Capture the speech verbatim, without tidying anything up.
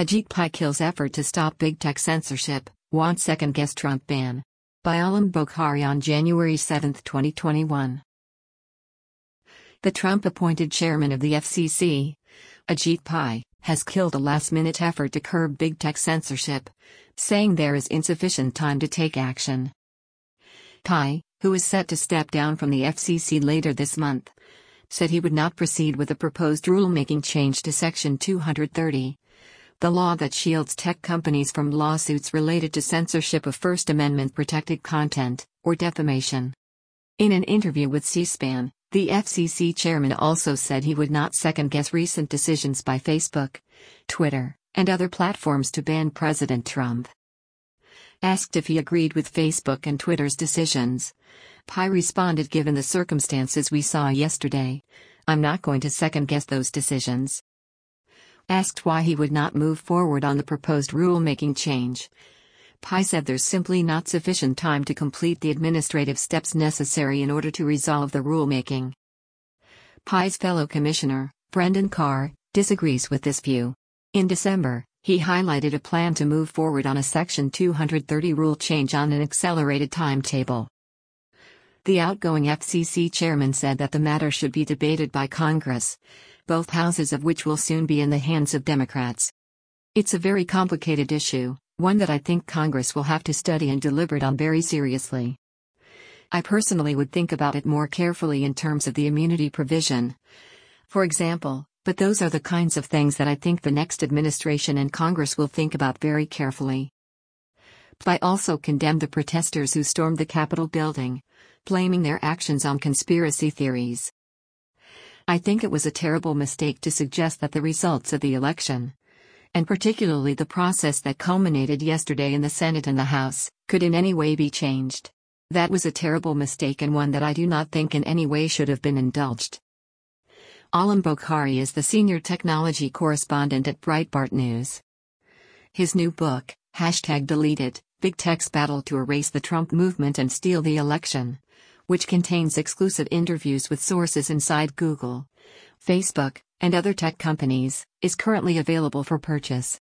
Ajit Pai kills effort to stop big tech censorship, wants second-guess Trump ban. By Alam Bokhari on January seventh, twenty twenty-one. The Trump-appointed chairman of the F C C, Ajit Pai, has killed a last-minute effort to curb big tech censorship, saying there is insufficient time to take action. Pai, who is set to step down from the F C C later this month, said he would not proceed with the proposed rulemaking change to Section two thirty, the law that shields tech companies from lawsuits related to censorship of First Amendment-protected content, or defamation. In an interview with C-SPAN, the F C C chairman also said he would not second-guess recent decisions by Facebook, Twitter, and other platforms to ban President Trump. Asked if he agreed with Facebook and Twitter's decisions, Pai responded, "Given the circumstances we saw yesterday, I'm not going to second-guess those decisions." Asked why he would not move forward on the proposed rulemaking change, Pai said there's simply not sufficient time to complete the administrative steps necessary in order to resolve the rulemaking. Pai's fellow commissioner, Brendan Carr, disagrees with this view. In December, he highlighted a plan to move forward on a Section two thirty rule change on an accelerated timetable. The outgoing F C C chairman said that the matter should be debated by Congress, both houses of which will soon be in the hands of Democrats. It's a very complicated issue, one that I think Congress will have to study and deliberate on very seriously. I personally would think about it more carefully in terms of the immunity provision, for example, but those are the kinds of things that I think the next administration and Congress will think about very carefully. Pai also condemned the protesters who stormed the Capitol building, blaming their actions on conspiracy theories. "I think it was a terrible mistake to suggest that the results of the election, and particularly the process that culminated yesterday in the Senate and the House, could in any way be changed. That was a terrible mistake and one that I do not think in any way should have been indulged." Alam Bokhari is the senior technology correspondent at Breitbart News. His new book, Hashtag Deleted, Big Tech's Battle to Erase the Trump Movement and Steal the Election, which contains exclusive interviews with sources inside Google, Facebook, and other tech companies, is currently available for purchase.